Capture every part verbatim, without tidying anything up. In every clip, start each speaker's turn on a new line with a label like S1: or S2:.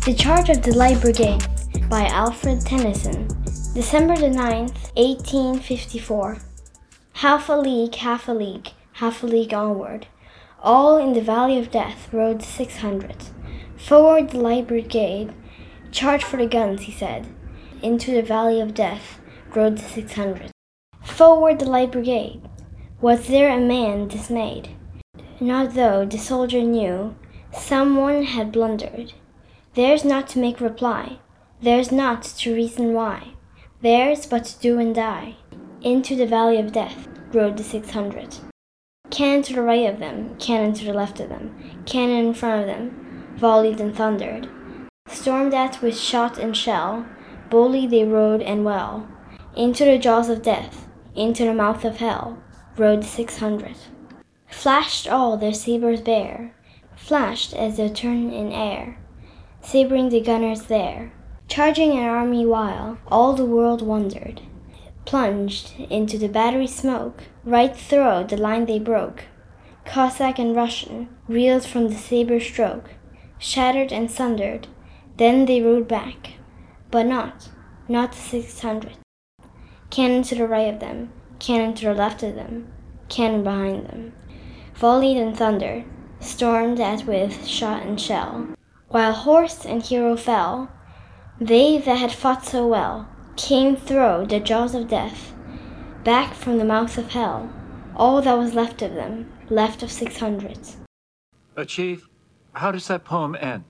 S1: The Charge of the Light Brigade by Alfred Tennyson, December the ninth, eighteen fifty-four. Half a league, half a league, half a league onward, all in the valley of death rode the six hundred. Forward the Light Brigade, charge for the guns, he said. Into the valley of death rode the six hundred. Forward the Light Brigade. Was there a man dismayed? Not though the soldier knew someone had blundered. Theirs not to make reply, theirs not to reason why, theirs but to do and die. Into the valley of death rode the six hundred. Cannon to the right of them, cannon to the left of them, cannon in front of them, volleyed and thundered. Stormed at with shot and shell, boldly they rode and well. Into the jaws of death, into the mouth of hell, rode the six hundred. Flashed all their sabres bare, flashed as they turned in air, sabring the gunners there. Charging an army while, all the world wondered. Plunged into the battery smoke, right through the line they broke. Cossack and Russian reeled from the sabre stroke, shattered and sundered. Then they rode back, but not, not the six hundred. Cannon to the right of them, cannon to the left of them, cannon behind them, volleyed and thundered, stormed at with shot and shell. While horse and hero fell, they that had fought so well came through the jaws of death, back from the mouth of hell, all that was left of them, left of six hundreds.
S2: Uh, Chief, how does that poem end?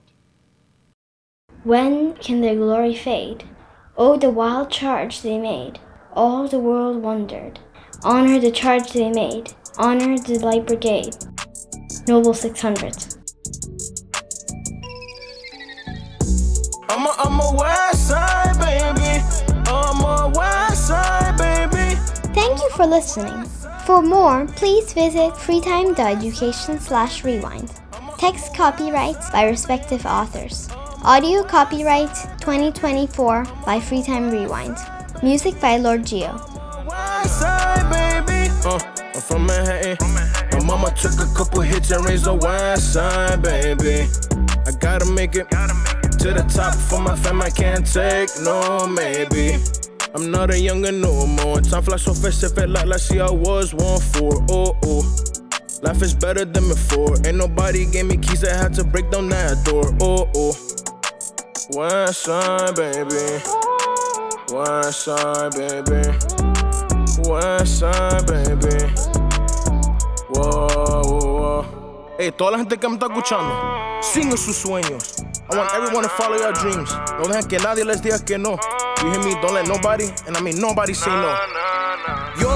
S1: When can their glory fade? Oh, the wild charge they made, all the world wondered. Honor the charge they made, honor the Light Brigade, noble six hundreds.
S3: I'm a, I'm a west side, baby. I'm a west side, baby.
S1: Thank you for listening. For more, please visit freetime.education slash rewind. Text copyright by respective authors. Audio copyright twenty twenty-four by Freetime Rewind. Music by Lord Geo.
S3: West side, baby. Uh, I'm from Manhattan. My mama took a couple hits and raised the west side, baby. I gotta make it. To the top for my fam, I can't take no maybe. I'm not a younger no more. Time flies so fast, it felt like last year I was one for. Oh, oh. Life is better than before. Ain't nobody gave me keys, I had to break down that door. Oh, oh. West side, baby. West side, baby. West side, baby. Whoa, whoa, whoa. Hey, toda la gente que me está escuchando, sigan sus sueños. I want everyone to follow your dreams. No dejen que nadie les diga que no. You hear me? Don't let nobody, and I mean nobody say no. Yo